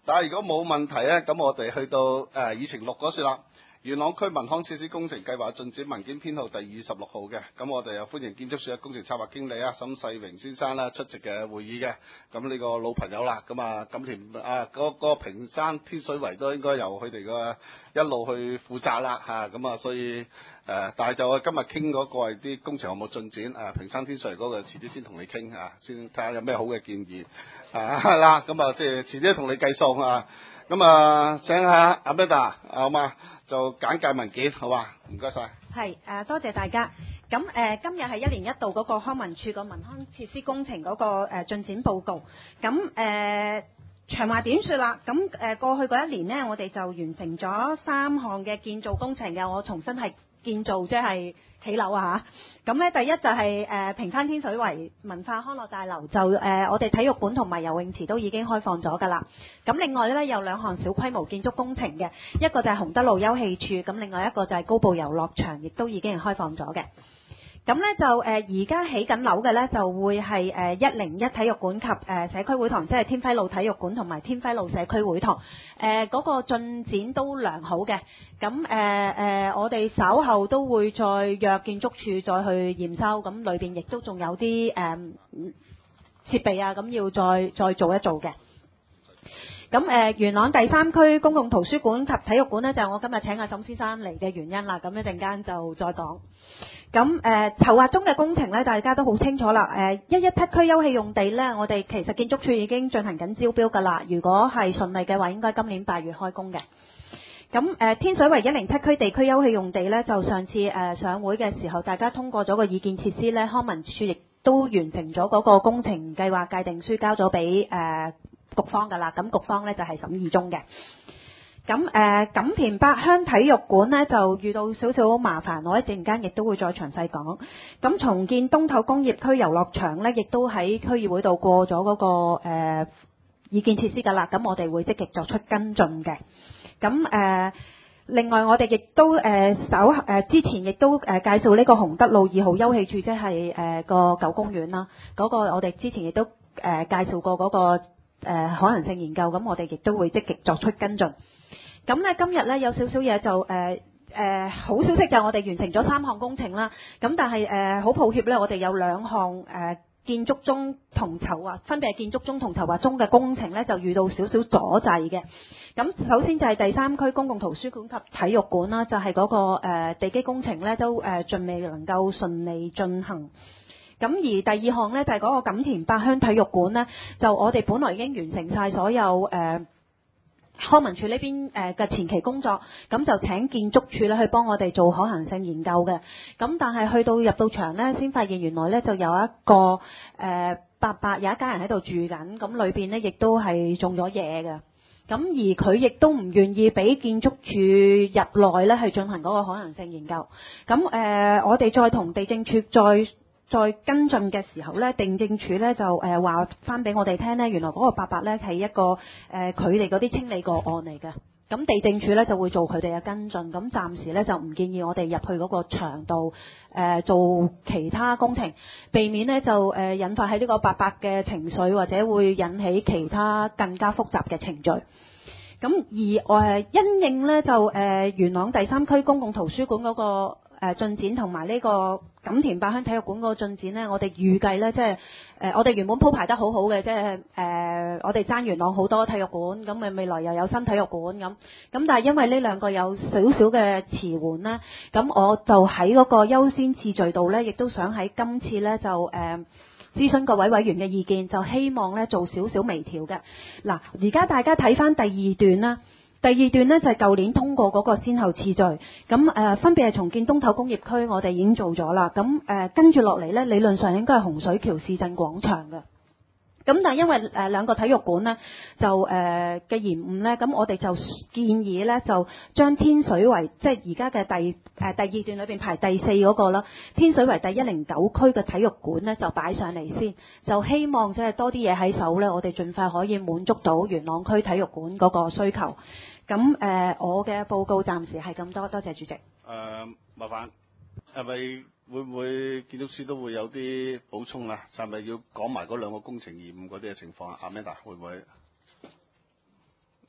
但係如果冇問題咧，咁我哋去到議程6嗰處啦。元朗區民康設施工程計劃進展文件編號第26號嘅，咁我哋又歡迎建築署嘅工程策劃經理沈世榮先生啦出席嘅會議嘅，咁呢個老朋友啦，咁啊錦田嗰個屏山天水圍都應該由佢哋嘅一路去負責啦嚇，咁所以但係就我今日傾嗰個係啲工程項目進展，屏山天水圍嗰個遲啲先同你傾先睇下有咩好嘅建議啦，咁即係遲啲同你計數啊。咁請下阿 Beda 好嘛，就簡介文件好嘛，唔該晒。 係多謝大家。咁今日係1年1度嗰個康文署個民康設施工程嗰個進展報告。咁長話短説啦。咁過去嗰1年呢，我哋就完成咗3項嘅建造工程嘅。我重新係建造即係起樓啊嚇。咁咧第一就係屏山天水圍文化康樂大樓，就我哋體育館同埋游泳池都已經開放咗㗎啦。咁另外咧有2項小規模建築工程嘅，一個就係洪德路休憩處，咁另外一個就係高步遊樂場，亦都已經係開放咗嘅。咁咧就而家起緊樓嘅咧就會係101體育館及社區會堂，即係天輝路體育館同埋天輝路社區會堂。嗰個進展都良好嘅。咁我哋稍後都會再約建築署再去驗收，咁裏邊亦都仲有啲設備啊，咁要再做一做嘅。咁元朗第3區公共圖書館及體育館呢，就係我今日請阿沈先生嚟嘅原因啦。咁一陣間就再講。咁籌劃中嘅工程呢，大家都好清楚啦。117區休憩用地呢，我哋其實建築署已經進行緊招標㗎啦。如果係順利嘅話，應該今年8月開工嘅。咁天水圍107區地區休憩用地呢，就上次上會嘅時候，大家通過咗個意見設施呢，康文署亦都完成咗嗰個工程計劃界定書，交咗俾局方㗎啦。咁局方呢，就係審議中嘅。咁錦田八鄉體育館呢，就遇到少少麻煩，我一陣間亦都會再詳細講。咁重建東頭工業區遊樂場呢，亦都喺區議會度過咗嗰個意見設施㗎啦。咁我哋會積極作出跟進嘅。咁另外我哋亦都之前亦都介紹呢個洪德路2號休憩處，即係個舊公園啦。嗰個我哋之前亦都介紹過嗰個可能性研究，咁我哋亦都會積極作出跟進。咁咧今日咧有少少嘢就好消息就我哋完成咗3項工程啦。咁但係好抱歉咧，我哋有2項建築中同籌劃，分別係建築中同籌劃中嘅工程咧，就遇到少少阻滯嘅。咁首先就係第3區公共圖書館及體育館啦，就係嗰個地基工程咧都盡未能夠順利進行。咁而第2項咧就係嗰個錦田八鄉體育館咧，就我哋本來已經完成晒所有康文署呢邊嘅前期工作，咁就請建築署咧去幫我哋做可行性研究嘅。咁但係去到入到場咧，先發現原來咧就有一個伯伯有一家人喺度住緊，咁裏邊咧亦都係種咗嘢嘅。咁而佢亦都唔願意俾建築署入內咧去進行嗰個可能性研究。咁我哋再同地政署再跟進嘅時候咧，地政署咧就話翻俾我哋聽咧，原來嗰個伯伯咧係一個佢哋嗰啲清理個案嚟嘅。咁地政署咧就會做佢哋嘅跟進。咁暫時咧就唔建議我哋入去嗰個場度做其他工程，避免咧就引發喺呢個伯伯嘅情緒，或者會引起其他更加複雜嘅程序。咁而因應咧就元朗第3區公共圖書館嗰個進展同埋呢個錦田八鄉體育館嗰個進展呢，我哋預計呢，即係我哋原本鋪排得好好嘅，即係我哋爭元朗好多體育館，咁未來又有新體育館咁但係因為呢2個有少少嘅遲緩啦，咁我就喺嗰個優先次序度呢，亦都想喺今次呢，就諮詢各位委員嘅意見，就希望呢做少少微調嘅。嗱，而家大家睇翻第2段啦。第2段呢，就係舊年通過嗰個先後次序，咁分別係重建東頭工業區，我哋已經做咗啦。咁跟住落嚟呢，理論上應該係洪水橋市鎮廣場嘅。咁但係因為2個體育館呢，就嘅延誤呢，咁我哋就建議呢，就將天水圍即係而家嘅第2段裏邊排第4嗰個啦，天水圍第109區嘅體育館呢，就擺上嚟先，就希望即係多啲嘢喺手呢，我哋盡快可以滿足到元朗區體育館嗰個需求。咁我嘅報告暫時係咁多，多謝主席。 麻煩係咪會唔會建築師都會有啲補充啊？係咪要講埋嗰2個工程延誤嗰啲嘅情況啊？阿 Amanda 會唔會？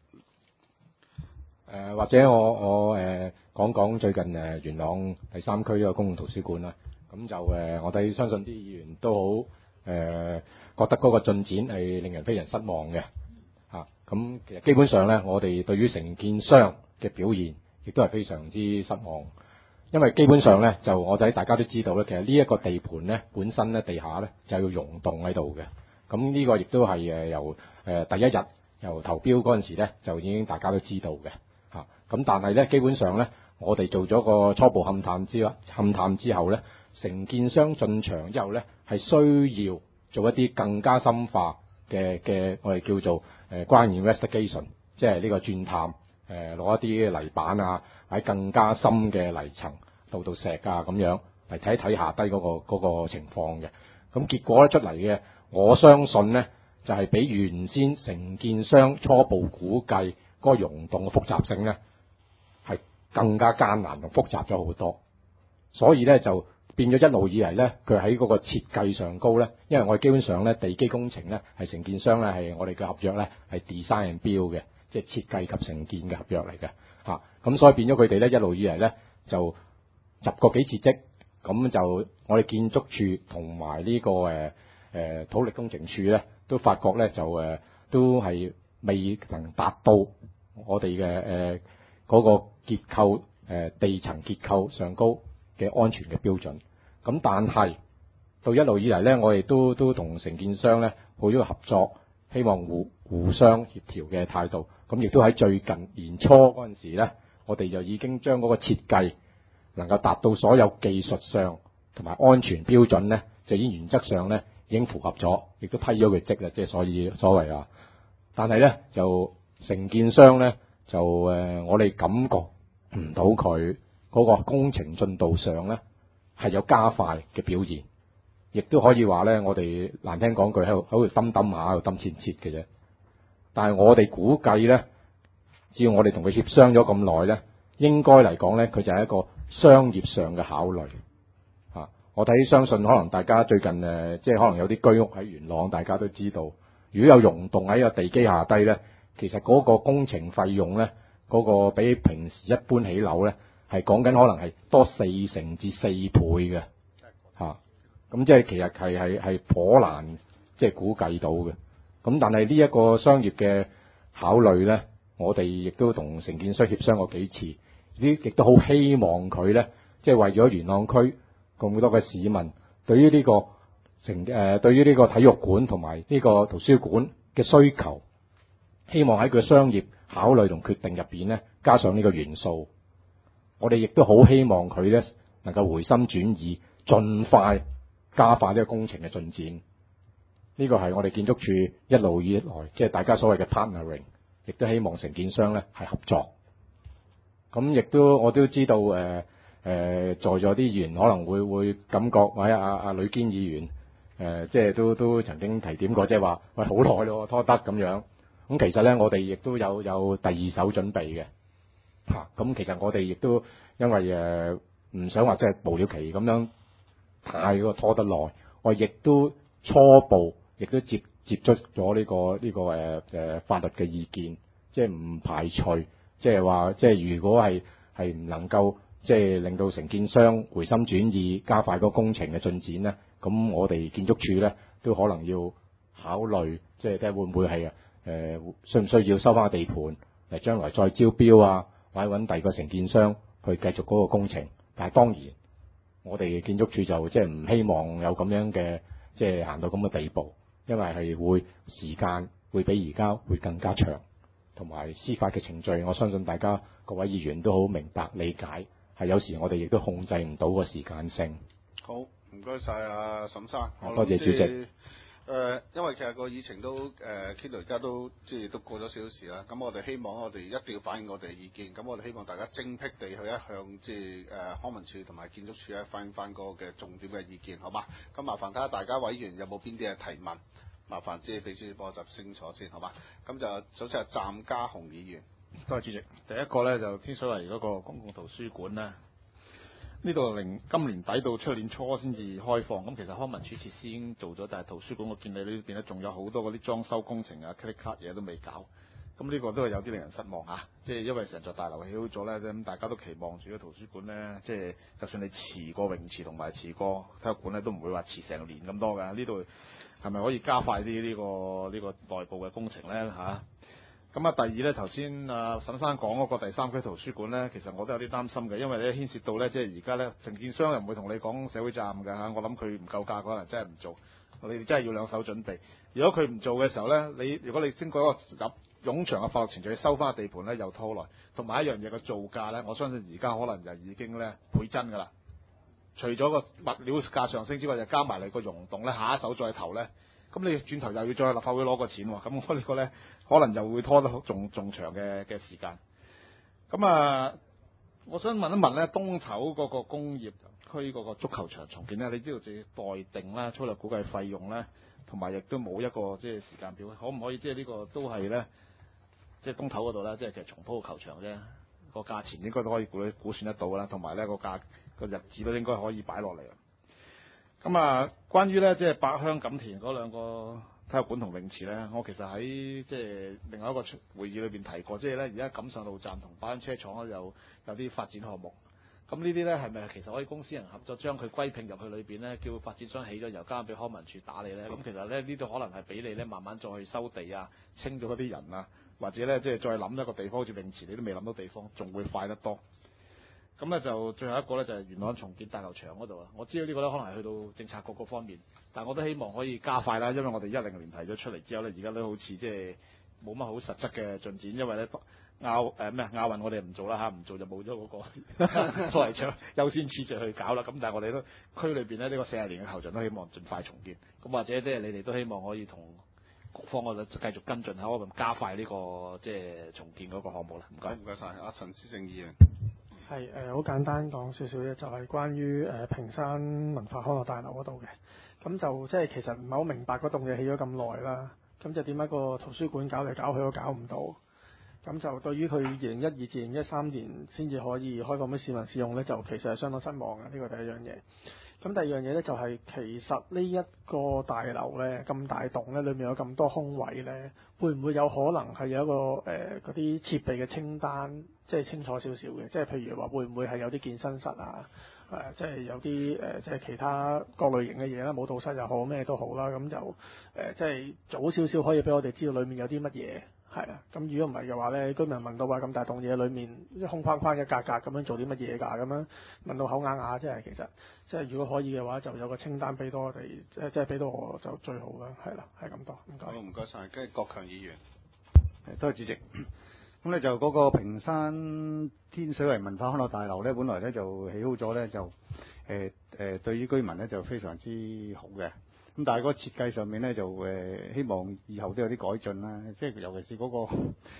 或者我講講最近元朗第3區呢個公共圖書館啦。咁就我哋相信啲議員都好覺得嗰個進展係令人非常失望嘅嚇。咁其實基本上咧，我哋對於承建商嘅表現亦都係非常之失望，因為基本上咧就我哋大家都知道咧，其實呢一個地盤咧本身咧地下咧就有溶洞喺度嘅。咁呢個亦都係由第一日由投標嗰陣時咧就已經大家都知道嘅嚇。咁但係咧基本上咧，我哋做咗個初步勘探之後咧，承建商進場之後咧係需要做一啲更加深化嘅我哋叫做ground investigation， 即係呢個鑽探攞一啲泥板啊，或者更加深嘅泥層到石啊咁樣嚟睇一睇下低嗰個情況嘅。咁結果咧出嚟嘅，我相信咧就係比原先承建商初步估計嗰個溶洞嘅複雜性咧係更加艱難同複雜咗好多，所以咧就變咗一路以嚟咧，佢喺嗰個設計上高咧，因為我哋基本上咧地基工程咧係承建商咧係我哋嘅合約咧係 design and build 嘅，即係設計及承建嘅合約嚟嘅嚇。咁所以變咗佢哋咧一路以嚟咧就入過幾次職，咁就我哋建築署同埋呢個土力工程處咧都發覺咧就都係未能達到我哋嘅嗰個結構地層結構上高嘅安全嘅標準。咁但係到一路以嚟咧，我哋都同承建商咧抱咗個合作，希望互相協調嘅態度。咁亦都喺最近年初嗰陣時咧，我哋就已經將嗰個設計能夠達到所有技術上同埋安全標準咧，就已經原則上咧已經符合咗，亦都批咗佢職啦。即係所謂啊，但係咧就承建商咧就我哋感覺唔到佢嗰個工程進度上咧係有加快嘅表現，亦都可以話咧，我哋難聽講句喺度揼揼下，喺度揼切切嘅啫。但係我哋估計咧，只要我哋同佢協商咗咁耐咧，應該嚟講咧，佢就係一個商業上嘅考慮嚇。我相信可能大家最近即係可能有啲居屋喺元朗，大家都知道，如果有溶洞喺個地基下低咧，其實嗰個工程費用咧，嗰個比平時一般起樓咧，係講緊可能係多4成至4倍嘅嚇。咁即係其實係頗難即係估計到嘅。咁但係呢一個商業嘅考慮咧，我哋亦都同承建商協商過幾次，亦都好希望佢咧，即係為咗元朗區咁多嘅市民對於呢個對於呢個體育館同埋呢個圖書館嘅需求，希望喺佢商業考慮同決定入邊咧，加上呢個元素。我哋亦都好希望佢咧能夠回心轉意，盡快加快呢個工程嘅進展。呢個係我哋建築署一路以來即係大家所謂嘅 partnering， 亦都希望承建商咧係合作。咁亦都我都知道在座啲議員可能會感覺，或者阿呂堅議員即係都曾經提點過，即係話喂好耐咯拖得咁樣。咁其實咧我哋亦都有第二手準備嘅嚇。咁其實我哋亦都因為唔想話即係無了期咁樣太過拖得耐，我亦都初步亦都接觸咗呢個法律嘅意見，即係唔排除即係話即係如果係唔能夠即係令到承建商回心轉意，加快個工程嘅進展咧，咁我哋建築署咧都可能要考慮，即係睇下會唔會係需唔需要收翻個地盤嚟將來再招標啊，或者揾第二個承建商去繼續嗰個工程。但係當然，我哋建築署就即係唔希望有咁樣嘅即係行到咁嘅地步，因為係會時間會比而家會更加長，同埋司法嘅程序，我相信大家各位議員都好明白理解，係有時我哋亦都控制唔到個時間性。 好，唔該晒阿沈生， 多謝主席。 因為其實個議程都傾到而家都即係都過咗少少時啦，咁我哋希望我哋一定要反映我哋嘅意見，咁我哋希望大家精闢地去一向即係康文署同埋建築署咧反映翻嗰個嘅重點嘅意見，好嘛？咁麻煩睇下大家委員有冇邊啲嘅提問，麻煩即係秘書幫我執清楚先，好嘛？咁就首先係湛家雄議員。 多謝主席。第一個咧就天水圍嗰個公共圖書館咧，呢度今年底到出年初先至開放。咁其實康文署設施已經做咗，但係圖書館我見你呢邊咧仲有好多嗰啲裝修工程啊、credit card 嘢都未搞。 咁呢個都係有啲令人失望嚇，即係因為成座大樓起好咗咧，咁大家都期望住個圖書館咧，即係就算你遲過泳池同埋遲過體育館咧，都唔會話遲成年咁多㗎。呢度係咪可以加快啲呢個內部嘅工程咧嚇？咁啊，第二咧，頭先沈生講嗰個第三區圖書館咧，其實我都有啲擔心嘅，因為咧牽涉到咧，即係而家咧承建商又唔會同你講社會責任㗎嚇，我諗佢唔夠價，可能真係唔做，你哋真係要兩手準備。如果佢唔做嘅時候咧，如果你經過一個冗長嘅法律程序收翻個地盤咧，又拖耐，同埋一樣嘢嘅造價咧，我相信而家可能就已經咧倍增㗎啦。除咗個物料價上升之外，就加埋你個溶洞咧，下一手再投咧，咁你轉頭又要再去立法會攞個錢喎，咁我呢個咧可能就會拖得仲長嘅時間。咁啊，我想問一問咧，東頭嗰個工業區嗰個足球場重建咧，你知道就要待定啦，粗略估計費用咧，同埋亦都冇一個即係時間表，可唔可以即係呢個都係咧，即係東頭嗰度咧，即係其實重鋪個球場啫，個價錢應該都可以估算得到啦，同埋咧個日子都應該可以擺落嚟。咁啊，關於咧即係八鄉錦田嗰兩個體育館同泳池咧，我其實喺即係另外一個會議裏邊提過，即係咧而家錦上路站同八鄉車廠咧有啲發展項目。咁呢啲咧係咪其實可以公私人合作將佢歸併入去裏邊咧，叫發展商起咗由交俾康文署打理咧？咁其實咧呢度可能係俾你咧慢慢再去收地啊，清咗嗰啲人啊，或者咧即係再諗一個地方好似泳池，你都未諗到地方，仲會快得多。咁咧就最後一個咧就係元朗重建大球場嗰度啊！我知道呢個咧可能係去到政策局嗰方面，但我都希望可以加快啦，因為我哋10年提咗出嚟之後咧，而家都好似即係冇乜好實質嘅進展，因為咧亞運我哋唔做啦嚇，唔做就冇咗嗰個所謂將優先次序去搞啦。咁但係我哋都區裏邊咧呢個40年嘅球場都希望盡快重建，咁或者即係你哋都希望可以同局方嗰度繼續跟進下，可唔可以加快呢個即係重建嗰個項目啦？唔該， 唔該晒，阿陳思正議員。 係好簡單講少少嘅，就係關於屏山文化康樂大樓嗰度嘅。咁就即係其實唔係好明白嗰棟嘢起咗咁耐啦，咁就點解個圖書館搞嚟搞去都搞唔到？咁就對於佢2012至2013年先至可以開放俾市民使用呢，就其實係相當失望嘅。呢個第一樣嘢。咁第二樣嘢呢，就係其實呢一個大樓呢，咁大棟呢，裏面有咁多空位呢，會唔會有可能係有一個嗰啲設備嘅清單，即係清楚少少嘅？即係譬如話會唔會係有啲健身室啊？即係有啲即係其他各類型嘅嘢啦，舞蹈室又好，咩都好啦。咁就即係早少少可以俾我哋知道裡面有啲乜嘢。係啊，咁如果唔係嘅話咧，居民問到話咁大棟嘢裏面空框框一格格咁樣做啲乜嘢㗎？咁樣問到口啞啞，即係其實即係如果可以嘅話，就有個清單俾到我哋，即係俾到我就最好啦。係啦，係咁多，唔該。 好，唔該晒，跟住郭強議員。 多謝主席。咁咧就嗰個屏山天水圍文化康樂大樓咧，本來咧就起好咗咧，就對於居民咧就非常之好嘅。咁但係嗰個設計上面咧就希望以後都有啲改進啦，即係尤其是嗰個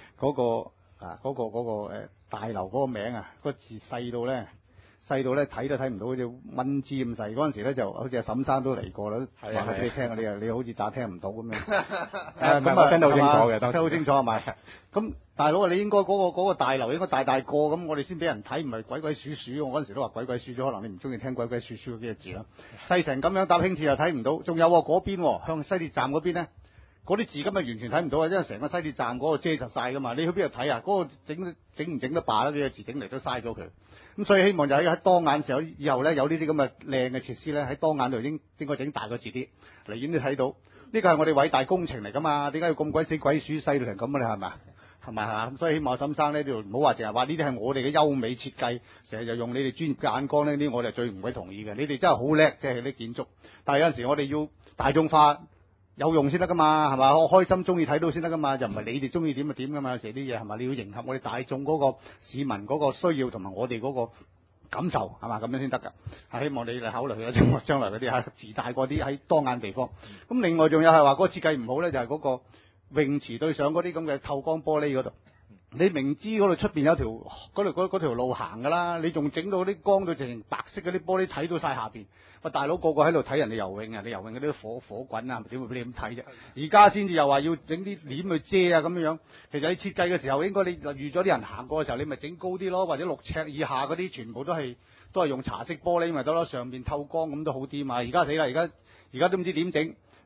大樓嗰個名啊，個字細到咧睇都睇唔到，好似蚊枝咁細。嗰陣時咧就好似阿沈生都嚟過啦，話俾你聽啊，你好似打聽唔到咁樣。 咁啊，聽得好清楚嘅， 聽好清楚係咪？咁大佬啊，你應該嗰個大樓應該大個咁，我哋先俾人睇，唔係鬼鬼祟祟。我嗰陣時都話鬼鬼祟祟，可能你唔中意聽鬼鬼祟祟嗰幾個字啦。細成咁樣搭輕鐵又睇唔到，仲有嗰邊向西鐵站嗰邊咧，嗰啲字今日完全睇唔到啊，因為成個西鐵站嗰個遮實晒噶嘛。你去邊度睇啊？嗰個整唔整得罷啦？呢個字整嚟都嘥咗佢。咁所以希望就喺當眼時候，以後咧有呢啲咁嘅靚嘅設施咧，喺當眼度應該整大個字啲，離遠都睇到。呢個係我哋偉大工程嚟噶嘛？點解要咁鬼死鬼鼠細到成咁啊？你係咪？係咪啊？咁所以希望沈生呢度唔好話淨係話呢啲係我哋嘅優美設計，成日就用你哋專業嘅眼光呢啲我哋最唔鬼同意嘅。你哋真係好叻，即係啲建築。但係有陣時我哋要大眾化有用先得噶嘛，係嘛？我開心中意睇到先得噶嘛，就唔係你哋中意點就點噶嘛。有時啲嘢係咪你要迎合我哋大眾嗰個市民嗰個需要同埋我哋嗰個感受係嘛？咁樣先得㗎。係希望你哋考慮佢將來嗰啲字大過啲喺當眼地方。咁另外仲有係話嗰個設計唔好咧，就係嗰個泳池對上嗰啲咁嘅透光玻璃嗰度，你明知嗰度出邊有嗰條路行㗎啦，你仲整到啲光到成白色嗰啲玻璃睇到晒下邊。喂，大佬個個喺度睇人哋游泳啊，你游泳嗰啲火滾啊，點會俾你咁睇啫？而家先至又話要整啲簾去遮啊咁樣。其實你設計嘅時候，應該你預咗啲人行過嘅時候，你咪整高啲咯，或者6尺以下嗰啲全部都係用茶色玻璃咪得咯，上邊透光咁都好啲嘛。而家死啦，而家都唔知點整。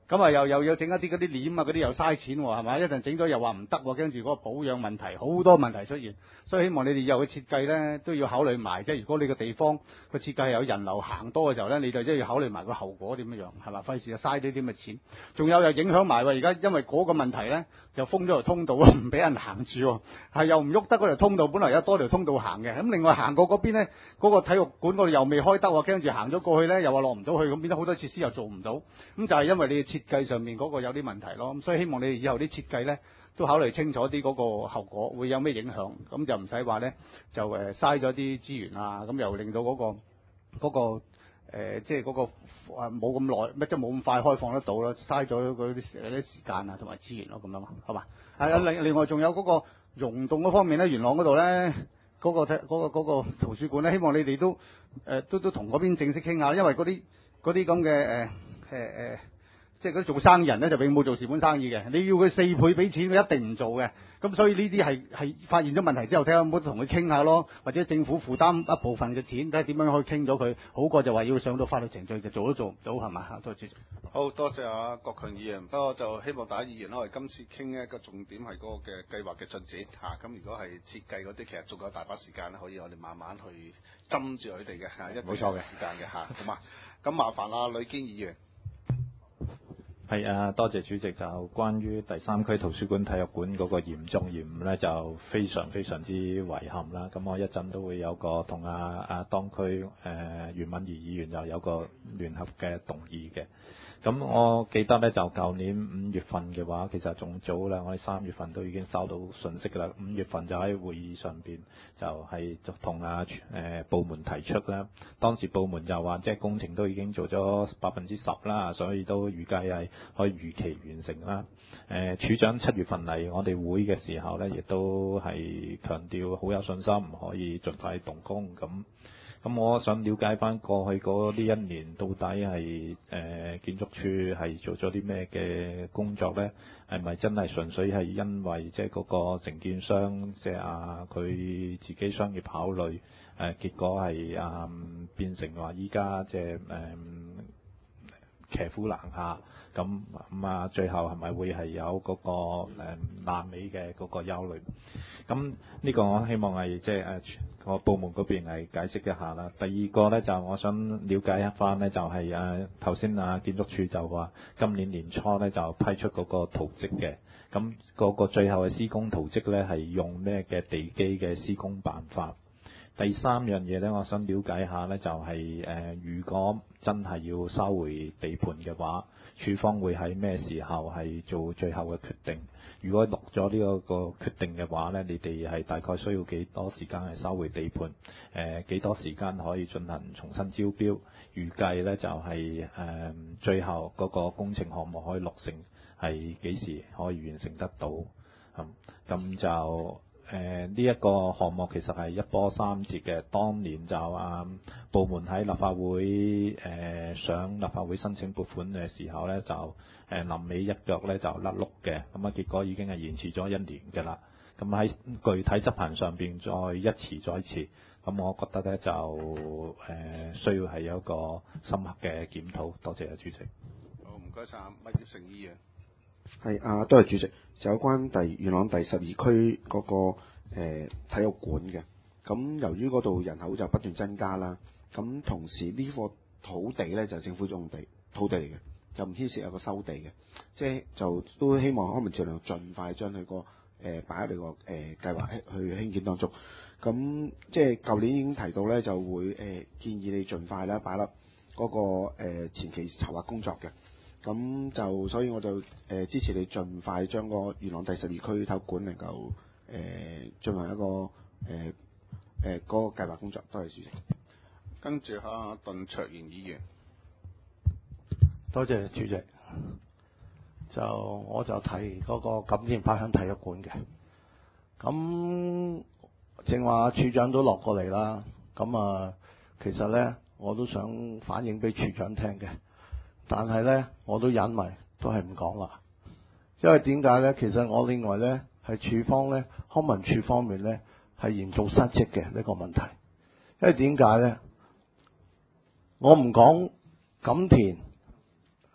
咁啊又要整一啲嗰啲簾啊嗰啲又嘥錢喎，係咪？一陣整咗又話唔得喎，跟住嗰個保養問題好多問題出現，所以希望你哋以後嘅設計咧都要考慮埋，即係如果你個地方個設計係有人流行多嘅時候咧，你就即係要考慮埋個後果點樣，係嘛？費事就嘥呢啲咁嘅錢，仲有又影響埋喎。而家因為嗰個問題咧，又封咗條通道唔俾人行住喎，係又唔喐得嗰條通道，本來有多條通道行嘅，咁另外行過嗰邊咧，嗰個體育館嗰度又未開得喎，跟住行咗過去咧又話落唔到去，咁變咗好多設施又做唔到，咁就係因為你嘅設計上面嗰個有啲問題咯。咁所以希望你哋以後啲設計咧都考慮清楚啲嗰個後果會有咩影響，咁就唔使話咧就嘥咗啲資源啊，咁又令到嗰個即係嗰個冇咁耐，即係冇咁快開放得到咯，嘥咗嗰啲時間啊同埋資源咯，咁樣好嘛？係啊，另外仲有嗰個溶洞嗰方面咧，元朗嗰度咧嗰個圖書館咧，希望你哋都同嗰邊正式傾下，因為嗰啲咁嘅即係嗰啲做生意人咧就永冇做蝕本生意嘅，你要佢4倍俾錢，佢一定唔做嘅。咁所以呢啲係發現咗問題之後，睇下有冇同佢傾下咯，或者政府負擔一部分嘅錢，睇下點樣可以傾咗佢，好過就話要上到法律程序就做都做唔到，係嘛？多謝主席。 好多謝阿國強議員，不過就希望大家議員我哋今次傾一個重點係嗰個嘅計劃嘅進展嚇。咁如果係設計嗰啲，其實仲有大把時間咧，可以我哋慢慢去針住佢哋嘅嚇，一定有時間嘅嚇，好嘛？咁麻煩阿呂堅議員。 係啊，多謝主席。就關於第3區圖書館體育館嗰個嚴重延誤咧，就非常非常之遺憾啦。咁我一陣都會有個同當區袁敏儀議員就有個聯合嘅動議嘅。咁我記得咧，就舊年5月份嘅話，其實仲早啦，我哋3月份都已經收到信息啦。5月份就喺會議上邊就同部門提出啦。當時部門就話，即係工程都已經做咗10%啦，所以都預計係可以如期完成啦。處長7月份嚟我哋會嘅時候咧，亦都係強調好有信心，唔可以盡快動工咁我想了解翻過去嗰呢1年到底係建築署係做咗啲咩嘅工作呢？係咪真係純粹係因為即係嗰個承建商即係佢自己商業考慮結果係變成話依家即係騎虎難下咁最後係咪會係有嗰個爛尾嘅嗰個憂慮？咁呢個我希望係即係個部門嗰邊係解釋一下啦。第二個呢，就我想了解一翻呢，就係頭先建築署就話今年年初呢就批出嗰個圖則嘅，咁嗰個最後嘅施工圖則呢係用咩嘅地基嘅施工辦法？第3樣嘢呢，我想了解下呢，就係如果真係要收回地盤嘅話，署方會喺咩時候係做最後嘅決定？如果落咗呢個決定嘅話呢，你哋係大概需要幾多時間去收回地盤？幾多時間可以進行重新招標？預計呢就係最後嗰個工程項目可以落成係幾時可以完成得到？咁就呢一個項目其實係一波三折嘅。當年就部門喺立法會上立法會申請撥款嘅時候呢，就臨尾一腳呢就甩碌嘅，咁結果已經係延遲咗1年㗎啦。咁喺具體執行上邊再一遲再遲，咁我覺得呢就需要係有一個深刻嘅檢討。多謝主席。 好，唔該晒，麥業成議員。 係多謝主席。就有關元朗第12區嗰個體育館嘅，咁由於嗰度人口就不斷增加啦，咁同時呢個土地咧就政府用地土地嚟嘅，就唔牽涉有個收地嘅，即係就都希望康文署能盡快將佢個擺喺你個計劃去興建當中。咁即係舊年已經提到咧，就會建議你盡快啦擺粒嗰個前期籌劃工作嘅。咁就所以我就支持你盡快將個元朗第12區體育館能夠進行一個嗰個計劃工作。多謝主席。 跟住鄧卓賢議員。 多謝主席。我就提嗰個錦田花鄉體育館嘅。咁正話處長都落過嚟啦。咁其實咧我都想反映俾處長聽嘅。但係咧，我都忍埋，都係唔講啦。因為點解咧？其實我認為咧，係處方咧，康文署方面咧，係嚴重失職嘅呢個問題。因為點解咧？我唔講錦田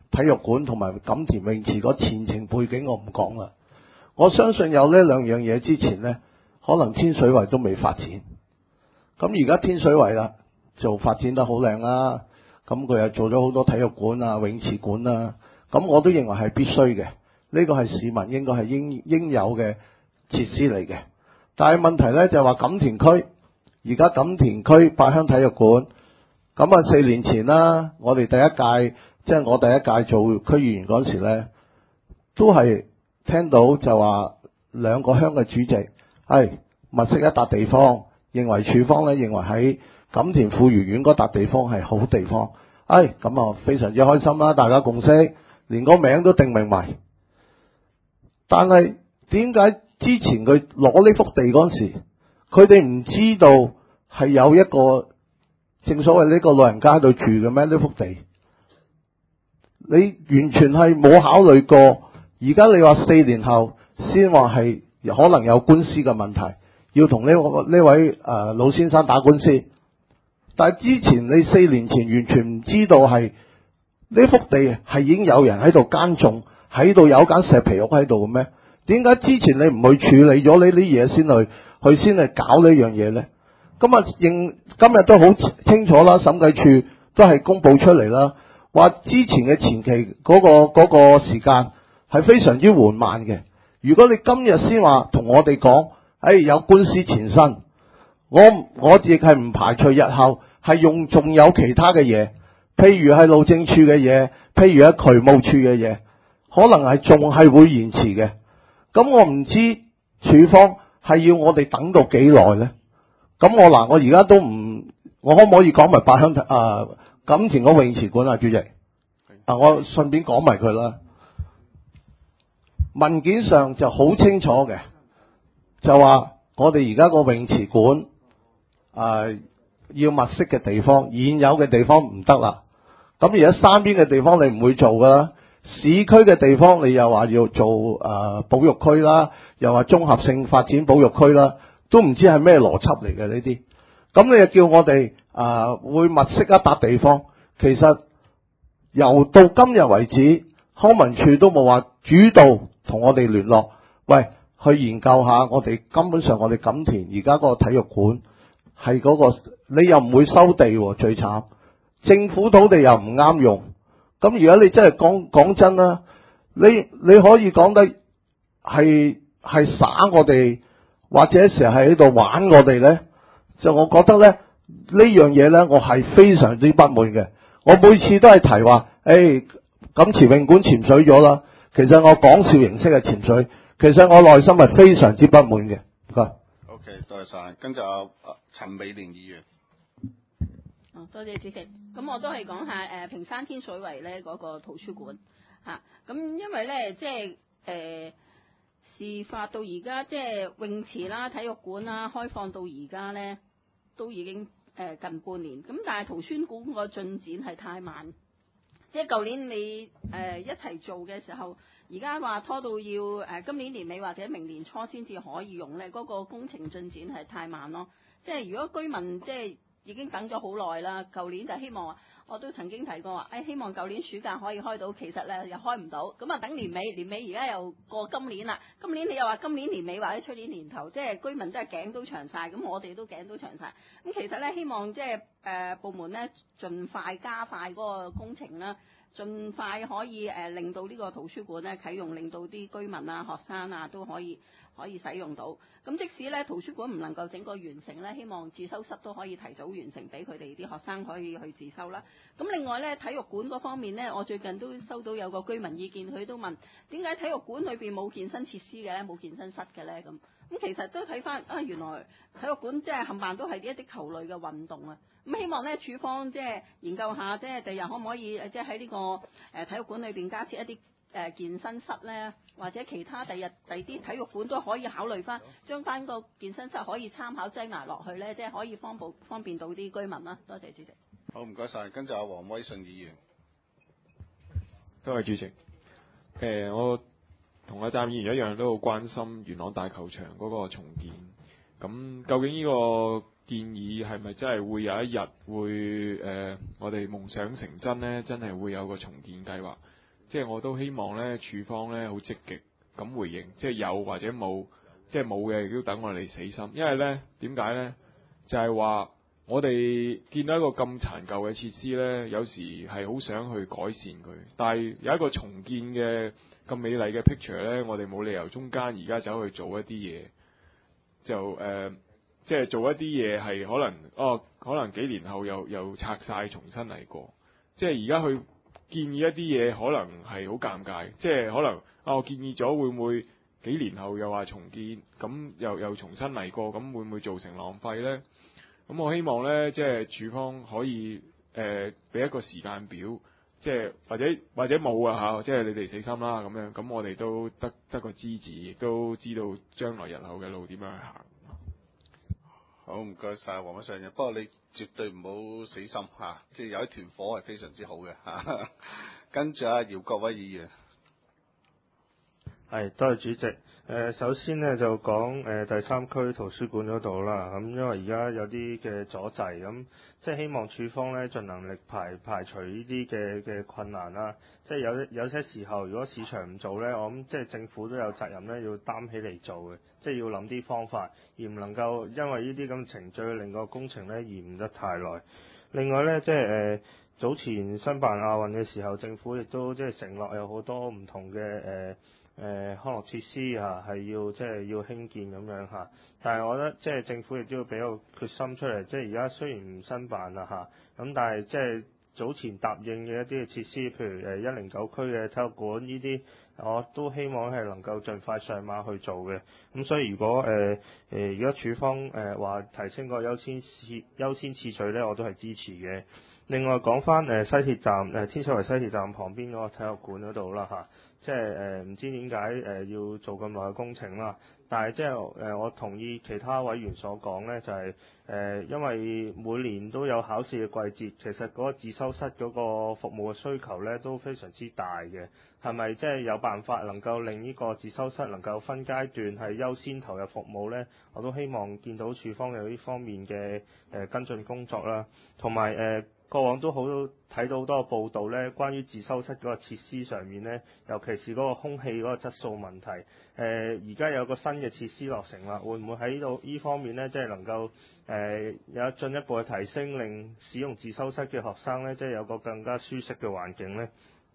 體育館同埋錦田泳池個前程背景我唔講啦。我相信有呢兩樣嘢之前呢，可能天水圍都未發展。咁而家天水圍啦，就發展得好靚啦。咁佢又做咗好多體育館啊、泳池館啊。咁我都認為係必須嘅，呢個係市民應該係應有嘅設施嚟嘅。但係問題呢，就係話錦田區，而家錦田區八鄉體育館，咁啊4年前啦，我哋第一屆即係我第一屆做區議員嗰時呢，都係聽到就話兩個鄉嘅主席係物色一笪地方，認為處方呢認為喺錦田富裕苑嗰笪地方係好地方，咁啊非常之開心啦，大家共識，連個名都定明埋。但係點解之前佢攞呢幅地嗰時，佢哋唔知道係有一個正所謂呢個老人家喺度住嘅咩？呢幅地你完全係冇考慮過。而家你話4年後先話係可能有官司嘅問題，要同呢位老先生打官司。但係之前你4年前完全唔知道係呢幅地係已經有人喺度耕種，喺度有間石皮屋喺度嘅咩？點解之前你唔去處理咗呢啲嘢先去搞呢樣嘢呢？咁啊今日都好清楚啦，審計處都係公佈出嚟啦，話之前嘅前期嗰個時間係非常之緩慢嘅。如果你今日先話同我哋講，有官司纏身，我亦係唔排除日後係仲有其他嘅嘢，譬如係路政處嘅嘢，譬如係渠務處嘅嘢，可能係仲係會延遲嘅。咁我唔知處方係要我哋等到幾耐呢？咁我而家都唔，我可唔可以講埋八鄉錦田嗰泳池館啊，主席？我順便講埋佢啦。文件上就好清楚嘅，就話我哋而家個泳池館要物色嘅地方，現有嘅地方唔得啦。咁而家山邊嘅地方你唔會做噶啦，市區嘅地方你又話要做保育區啦，又話綜合性發展保育區啦，都唔知係咩邏輯嚟嘅呢啲。咁你又叫我哋會物色一笪地方，其實由到今日為止，康文署都冇話主導同我哋聯絡，喂，去研究下我哋根本上我哋錦田而家個體育館係嗰個，你又唔會收地喎，最慘，政府土地又唔啱用。咁如果你真係講真啦，你可以講得係耍我哋，或者成日係喺度玩我哋呢？就我覺得呢樣嘢呢，我係非常之不滿嘅。我每次都係提話，錦池泳館潛水咗啦，其實我講笑形式嘅潛水，其實我內心係非常之不滿嘅。 OK， 多謝晒。跟住陳美蓮議員。 多謝主席。咁我都係講下屏山天水圍咧嗰個圖書館嚇。咁因為咧即係事發到而家，即係泳池啦、體育館啦開放到而家咧，都已經近半年。咁但係圖書館個進展係太慢。即係舊年你一齊做嘅時候，而家話拖到要今年年尾或者明年初先至可以用咧，嗰個工程進展係太慢咯。即係如果居民即係已經等咗好耐啦，舊年就希望我都曾經提過話，希望舊年暑假可以開到，其實咧又開唔到，咁啊等年尾而家又過今年啦，今年你又話今年年尾或者出年年頭，即係居民真係頸都長晒，咁我哋都頸都長晒。咁其實咧希望即係部門咧盡快加快嗰個工程啦。盡快可以令到呢個圖書館咧啟用，令到啲居民啊、學生啊都可以使用到。咁即使咧圖書館唔能夠整個完成咧，希望自修室都可以提早完成，俾佢哋啲學生可以去自修啦。咁另外咧體育館嗰方面咧，我最近都收到有個居民意見，佢都問點解體育館裏邊冇健身設施嘅咧，冇健身室嘅咧咁。咁其實都睇翻原來體育館即係冚唪唥都係一啲球類嘅運動啊。咁希望咧，處方即係研究下，即係第日可唔可以即係喺呢個體育館裏邊加設一啲健身室咧，或者其他第啲體育館都可以考慮翻，將翻個健身室可以參考擠埋落去咧，即係可以方便到啲居民啦。多謝主席。 好，唔該晒。跟住阿黃威信議員。 多謝主席。我同阿湛議員一樣都好關心元朗大球場嗰個重建。咁究竟呢個建議係咪真係會有一日會我哋夢想成真呢？真係會有個重建計劃。 即係我都希望咧處方咧好積極咁回應，即係有或者冇，即係冇嘅亦都等我哋死心，因為咧點解咧？就係話我哋見到一個咁殘舊嘅設施咧，有時係好想去改善佢，但係有一個重建嘅咁美麗嘅 picture 咧，我哋冇理由中間而家走去做一啲嘢，就即係做一啲嘢係可能幾年後又拆晒重新嚟過，即係而家去建議一啲嘢可能係好尷尬，即係可能我建議咗會唔會幾年後又話重建，咁又重新嚟過，咁會唔會造成浪費呢？咁我希望呢，即係處方可以俾一個時間表，即係或者冇啊嚇，即係你哋死心啦咁樣，咁我哋都得個支持，亦都知道將來日後嘅路點樣去行。 好，唔該晒黃偉上嘅，不過你絕對唔好死心嚇，即係有一團火係非常之好嘅嚇。跟住姚國威議員， 係多謝主席。首先呢，就講第三區圖書館嗰度啦，咁因為而家有啲嘅阻滯，咁即係希望處方呢盡能力排除呢啲嘅困難啦。即係有些時候，如果市場唔做呢，我諗即係政府都有責任呢，要擔起嚟做嘅，即係要諗啲方法，而唔能夠因為呢啲咁程序令個工程呢延誤得太耐。另外呢，即係早前申辦亞運嘅時候，政府亦都即係承諾有好多唔同嘅康樂設施係要興建咁樣嚇，但係我覺得即係政府亦都要俾個決心出嚟，即係而家雖然唔申辦啦嚇，咁但係即係早前答應嘅一啲嘅設施，譬如109區嘅體育館呢啲，我都希望係能夠盡快上馬去做嘅。咁所以如果而家處方話提升個優先次序呢，我都係支持嘅。另外講翻西鐵站天水圍西鐵站旁邊嗰個體育館嗰度啦嚇，即係唔知點解要做咁耐嘅工程啦，但係即係我同意其他委員所講呢，就係因為每年都有考試嘅季節，其實嗰個自修室嗰個服務嘅需求呢都非常之大嘅，係咪即係有辦法能夠令呢個自修室能夠分階段係優先投入服務呢？我都希望見到處方有呢方面嘅跟進工作啦，同埋過往都睇到好多報道呢，關於自修室嗰個設施上面呢，尤其是嗰個空氣嗰個質素問題。而家有個新嘅設施落成啦，會唔會喺呢方面呢，即係能夠有進一步嘅提升，令使用自修室嘅學生呢，即係有個更加舒適嘅環境呢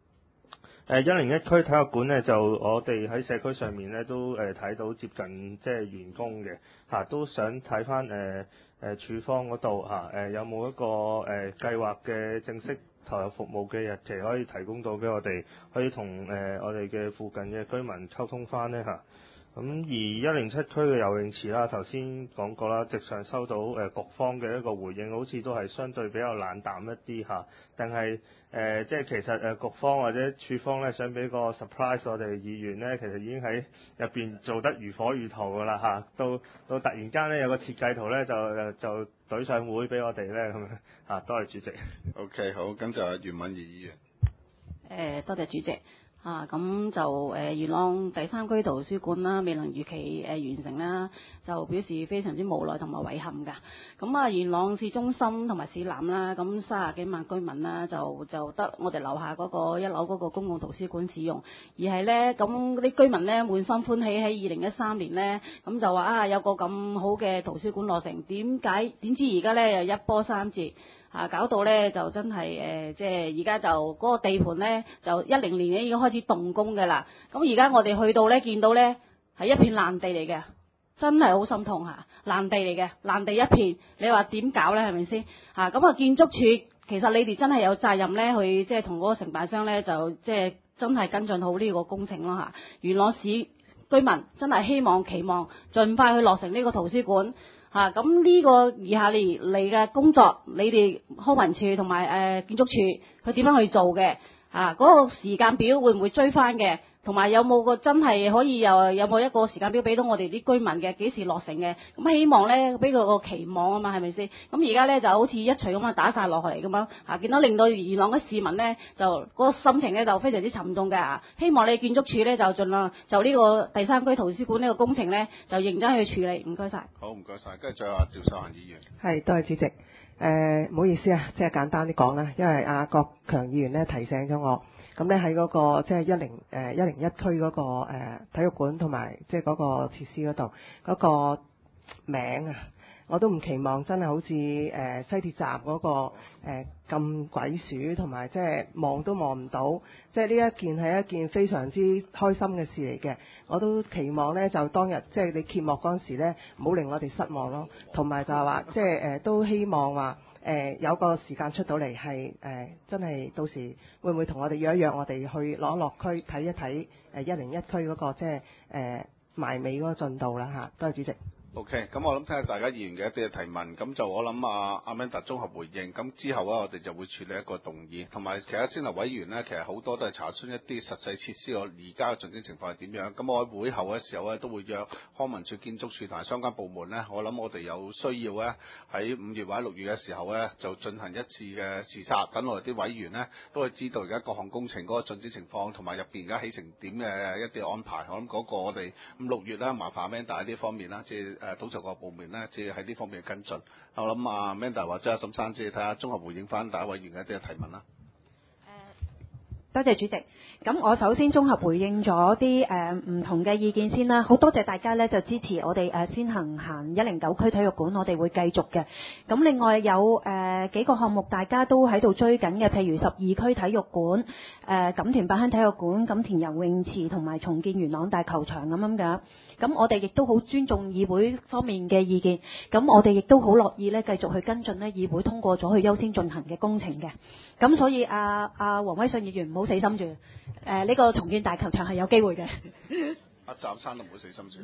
？101區體育館呢，就我哋喺社區上面呢都睇到接近即係完工嘅嚇，都想睇翻處方嗰度嚇有冇一個計劃嘅正式投入服務嘅日期可以提供到俾我哋，可以同我哋嘅附近嘅居民溝通翻呢嚇。咁而107區嘅游泳池啦，頭先講過啦，直上收到局方嘅一個回應，好似都係相對比較冷淡一啲嚇。但係即係其實局方或者處方咧，想俾個 surprise 我哋議員咧，其實已經喺入邊做得如火如荼噶啦嚇。到突然間咧有個設計圖咧，就舉上會俾我哋咧咁樣嚇。多謝主席。 OK， 好，跟住係袁敏儀議員。 多謝主席。咁就元朗第三區圖書館啦，未能如期完成啦，就表示非常之無奈同埋遺憾㗎。咁元朗市中心同埋市南啦，咁30幾萬居民啦，就得我哋樓下嗰個1樓嗰個公共圖書館使用，而係咧咁啲居民咧滿心歡喜喺2013年咧，咁就話有個咁好嘅圖書館落成，點知而家咧又一波三折。搞到咧就真係即係而家就嗰個地盤咧就10年已經開始動工嘅啦。咁而家我哋去到咧見到咧係一片爛地嚟嘅，真係好心痛嚇，爛地嚟嘅，爛地一片。你話點搞咧？係咪先？咁建築署其實你哋真係有責任咧去即係同嗰個承辦商咧就即係真係跟進好呢個工程咯嚇。元朗市居民真係期望盡快去落成呢個圖書館。咁呢個以下嚟嘅工作，你哋康文署同埋建築署，佢點樣去做嘅？嗰個時間表會唔會追翻嘅？同埋有冇個真係可以有冇一個時間表俾到我哋啲居民嘅幾時落成嘅？咁希望咧俾佢個期望啊嘛，係咪先？咁而家咧就好似一錘咁樣打晒落嚟咁樣，見到令到元朗嘅市民咧就嗰個心情咧就非常之沉重嘅。希望你建築署咧就盡量就呢個第三區圖書館呢個工程咧就認真去處理。唔該晒。 好，唔該晒。跟住再話趙秀嫻議員。 係，多謝主席。唔好意思啊，即係簡單啲講啦，因為郭強議員咧提醒咗我。 咁咧喺嗰個即係101區嗰個體育館同埋即係嗰個設施嗰度嗰個名啊，我都唔期望真係好似西鐵站嗰個咁鬼鼠，同埋即係望都望唔到，即係呢一件係一件非常之開心嘅事嚟嘅。我都期望呢，就當日即係你揭幕嗰陣時呢，唔好令我哋失望咯。同埋就係話即係都希望話有個時間出到嚟係真係到時會唔會同我哋約一約，我哋去落區睇一睇101區嗰個即係埋尾嗰個進度啦嚇。多謝主席。 OK，咁我諗聽下大家議員嘅一啲嘅提問，咁就我諗阿 Amanda 綜合回應，咁之後咧我哋就會處理一個動議，同埋其他先頭委員呢，其實好多都係查詢一啲實際設施我而家嘅進展情況係點樣，咁我喺會後嘅時候咧都會約康文署、建築署同埋相關部門呢，我諗我哋有需要咧喺5月或者6月嘅時候咧就進行一次嘅視察，等我哋啲委員呢，都會知道而家各項工程嗰個進展情況，同埋入邊而家起成點嘅一啲安排，我諗嗰個我哋5、6月啦，麻煩 Amanda 喺呢方面啦，即係統籌個部門咧，即係喺呢方面嘅跟進。我諗阿 Amanda 或者阿沈生，即係睇下綜合回應翻大家委員嘅一啲嘅提問啦。 多謝主席。咁我首先綜合回應咗啲唔同嘅意見先啦。好多謝大家咧就支持我哋先行109區體育館，我哋會繼續嘅。咁另外有幾個項目大家都喺度追緊嘅，譬如12區體育館、錦田八鄉體育館、錦田游泳池同埋重建元朗大球場咁樣嘅。咁我哋亦都好尊重議會方面嘅意見，咁我哋亦都好樂意咧繼續去跟進呢議會通過咗去優先進行嘅工程嘅。咁所以黃威信議員唔好死心住，呢個重建大球場係有機會嘅。 阿湛生都唔好死心住。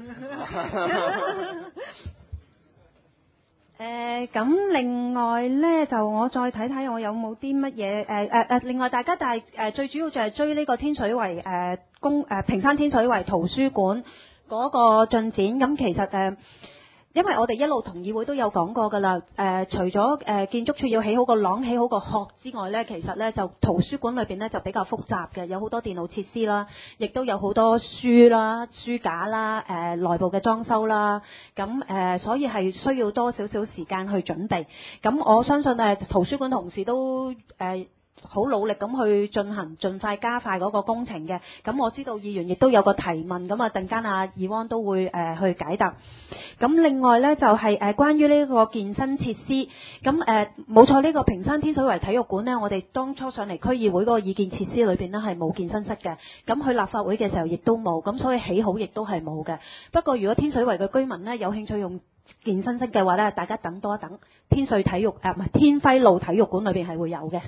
咁另外咧就我再睇睇我有冇啲乜嘢另外大家但係最主要就係追呢個天水圍屏山天水圍圖書館嗰個進展。咁其實因為我哋一路同議會都有講過㗎啦，除咗建築署要起好個廊、起好個殼之外呢，其實呢就圖書館裏邊呢就比較複雜嘅，有好多電腦設施啦，亦都有好多書啦、書架啦、內部嘅裝修啦，咁所以係需要多少少時間去準備。咁我相信圖書館同事都好努力咁去進行，盡快加快嗰個工程嘅。咁我知道議員亦都有個提問，咁陣間阿議安都會去解答。咁另外呢，就係關於呢個健身設施，咁冇錯，呢個屏山天水圍體育館呢，我哋當初上嚟區議會嗰個意見設施裏邊呢係冇健身室嘅，咁去立法會嘅時候亦都冇，咁所以起好亦都係冇嘅。不過如果天水圍嘅居民呢有興趣用健身室嘅話呢，大家等多一等，天輝路體育館裏邊係會有嘅。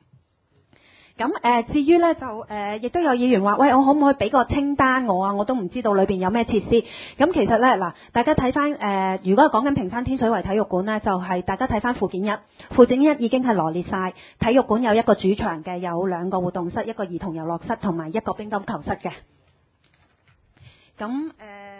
咁至於咧就亦都有議員話，喂，我可唔可以俾個清單我啊？我都唔知道裏邊有咩設施。咁其實咧嗱，大家睇翻如果係講緊屏山天水圍體育館咧，就係大家睇翻附件一，附件一已經係羅列晒。體育館有一個主場嘅，有2個活動室，一個兒童遊樂室同埋一個乒乓球室嘅。咁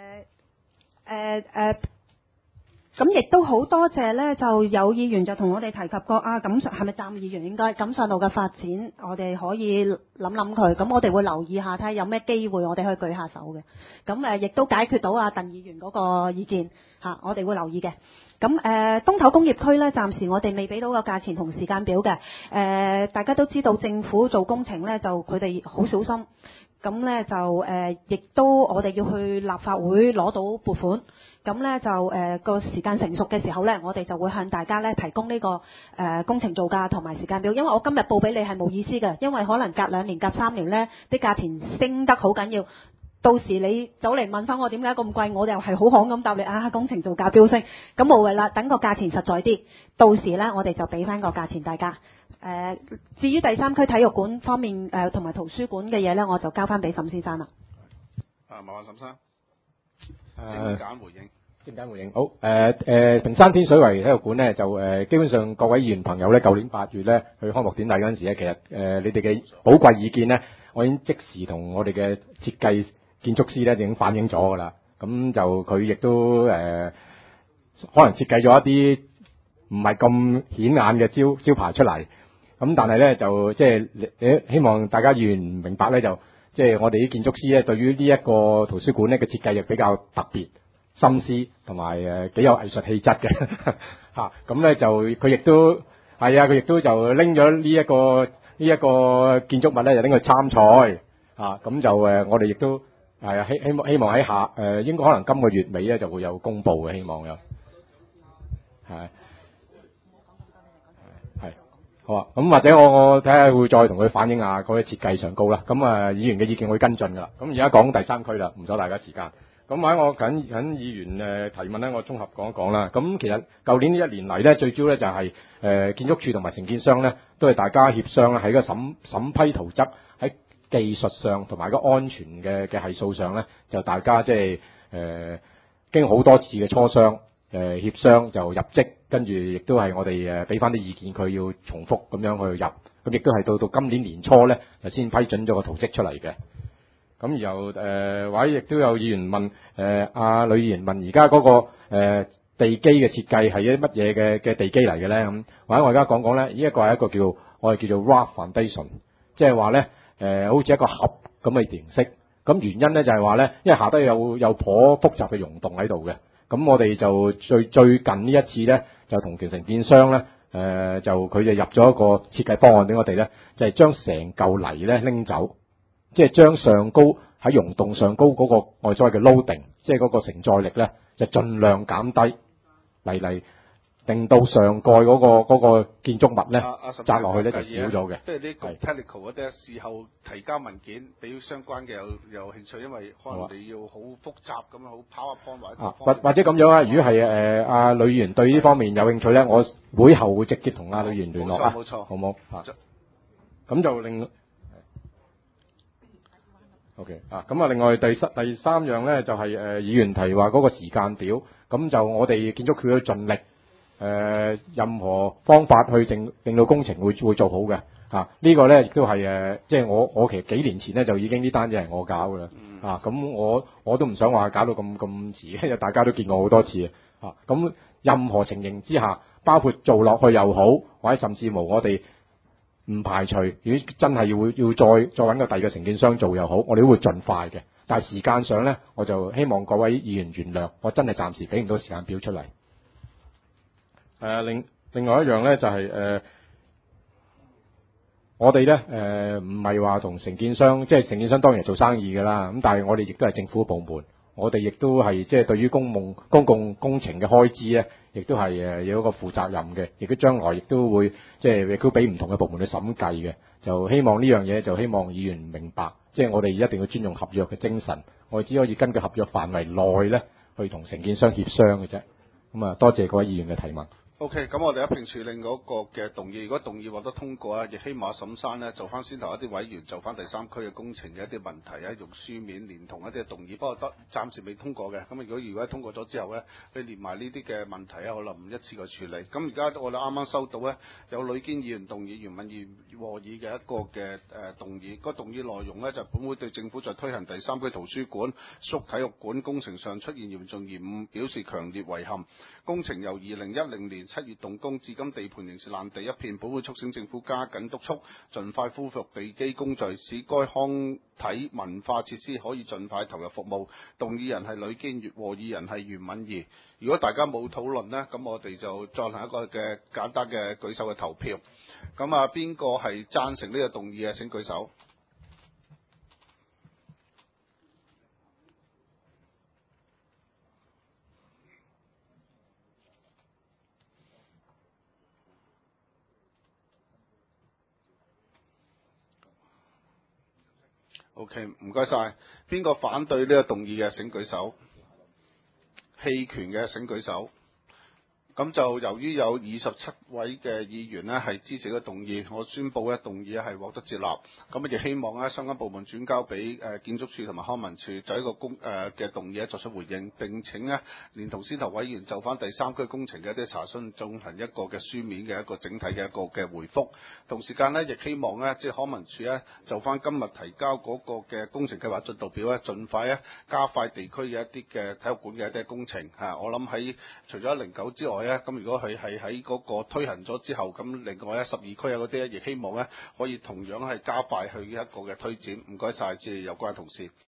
咁亦都好多謝咧，就有議員就同我哋提及過錦上係咪站議員應該錦上路嘅發展，我哋可以諗諗佢。咁我哋會留意下睇下有咩機會，我哋可以舉下手嘅。咁亦都解決到鄧議員嗰個意見嚇，我哋會留意嘅。咁東頭工業區咧，暫時我哋未俾到個價錢同時間表嘅。大家都知道政府做工程咧，就佢哋好小心。咁咧就亦都我哋要去立法會攞到撥款。咁咧就個時間成熟嘅時候咧，我哋就會向大家咧提供呢個工程造價同埋時間表。因為我今日報俾你係冇意思嘅，因為可能隔2年、隔3年咧啲價錢升得好緊要。到時你走嚟問翻我點解咁貴，我哋又係好行咁答你工程造價飆升，咁無謂啦。等個價錢實在啲，到時咧我哋就俾翻個價錢大家。至於第3區體育館方面同埋圖書館嘅嘢咧，我就交翻俾沈先生啦。 麻煩沈生。精簡回應。 好，屏山天水圍體育館咧就基本上各位議員朋友咧，舊年8月咧去開幕典禮嗰陣時咧，其實你哋嘅寶貴意見咧，我已經即時同我哋嘅設計建築師咧已經反映咗㗎啦。咁就佢亦都可能設計咗一啲唔係咁顯眼嘅招牌出嚟。咁但係咧就即係希望大家議員明白咧，就即係我哋啲建築師咧對於呢一個圖書館咧嘅設計亦比較特別、心思同埋幾有藝術氣質嘅嚇。咁咧就佢亦都係佢亦都就拎咗呢一個呢一個建築物咧就拎去參賽啊，咁就我哋亦都係啊希望喺應該可能今個月尾咧就會有公佈嘅，希望有係。好啊，咁或者我睇下會再同佢反映下嗰啲設計上高啦。咁議員嘅意見會跟進㗎啦。咁而家講第三區啦，唔阻大家時間。咁喺我緊議員提問咧，我綜合講一講啦。咁其實舊年呢一年嚟咧，最主要咧就係建築署同埋承建商咧，都係大家協商喺個審批圖則喺技術上同埋個安全嘅係數上咧，就大家即係經好多次嘅磋商。協商就入職，跟住亦都係我哋俾翻啲意見佢要重複咁樣去入，咁亦都係到今年年初咧就先批准咗個圖則出嚟嘅。咁然後或者亦都有議員問呂議員問而家嗰個地基嘅設計係啲乜嘢嘅地基嚟嘅咧？咁或者我而家講講咧，呢一個係一個我哋叫做 rock foundation， 即係話咧好似一個盒咁嘅形式。咁原因咧就係話咧，因為下低有頗複雜嘅溶洞喺度嘅。咁我哋就最近呢一次咧，就同承建商咧，就佢就入咗一個設計方案俾我哋咧，就係將成嚿泥咧拎走，即係將上高喺溶洞上高嗰個我哋所謂嘅 loading，即係嗰個承載力咧，就盡量減低嚟令到上蓋嗰個建築物咧擲落去咧就少咗嘅。 即係啲 technical 嗰啲事後提交文件俾相關嘅有興趣，因為可能你要好複雜咁樣好 PowerPoint 或者咁樣啊。如果係阿呂議員對呢方面有興趣咧，我會後會直接同阿呂議員聯絡啊。 冇錯， 好冇啊？咁就另 OK 啊。咁啊，另外第三樣咧就係議員提話嗰個時間表，咁就我哋建築署都盡力。任何方法去令到工程會做好嘅呢個咧亦都係即係我其實幾年前咧就已經呢單嘢係我搞㗎啦咁我都唔想話搞到咁遲，因為大家都見過好多次咁任何情形之下，包括做落去又好，或者甚至乎我哋唔排除，如果真係要再揾個第二個承建商做又好，我哋都會盡快嘅。但係時間上咧，我就希望各位議員原諒，我真係暫時俾唔到時間表出嚟。另外一樣咧就係我哋咧唔係話同承建商，即係承建商當然係做生意㗎啦。咁但係我哋亦都係政府部門，我哋亦都係即係對於公共工程嘅開支咧，亦都係有一個負責任嘅，亦都將來亦都會即係亦都俾唔同嘅部門去審計嘅。就希望呢樣嘢就希望議員明白，即係我哋一定要尊重合約嘅精神，我哋只可以根據合約範圍內咧去同承建商協商嘅啫。咁啊，多謝各位議員嘅提問。 OK，咁我哋一併處理嗰個嘅動議，如果動議獲得通過啊，亦希望沈生呢就翻先頭一啲委員就翻第三區嘅工程嘅一啲問題用書面連同一啲動議，不過暫時未通過嘅。咁如果通過咗之後呢，你連埋呢啲嘅問題可能唔一次過處理。咁而家我哋啱啱收到呢，有呂堅議員動議、袁敏儀和議嘅一個嘅動議，個動議內容呢，就本會對政府在推行第三區圖書館、屬體育館工程上出現嚴重延誤表示強烈遺憾。工程由2010年7月動工，至今地盤仍是爛地一片。本會促請政府加緊督促，盡快恢復地基工序，使該康體文化設施可以盡快投入服務。動議人係呂堅，和議人係袁敏儀。如果大家冇討論呢，咁我哋就進行一個嘅簡單嘅舉手嘅投票。咁啊，邊個係贊成呢個動議嘅？請舉手。OK， 唔該晒。邊個反對呢個動議嘅？請舉手。棄權嘅請舉手。咁就由於有27位嘅議員呢係支持呢個動議，我宣布呢動議係獲得接納。咁亦希望呢相關部門轉交俾建築署同埋康文署就一個嘅動議作出回應，並請呢連同先頭委員就翻第三區工程嘅一啲查詢進行一個嘅書面嘅一個整體嘅一個嘅回覆。同時間呢，亦希望呢即係康文署呢就翻今日提交嗰個嘅工程計劃進度表呢，盡快呢加快地區嘅一啲嘅體育館嘅一啲工程嚇。我諗喺除咗109之外，咁如果佢係喺嗰個推行咗之後，咁另外12區啊嗰啲亦希望可以同樣係加快去一個嘅推展。唔該晒，謝謝有關同事。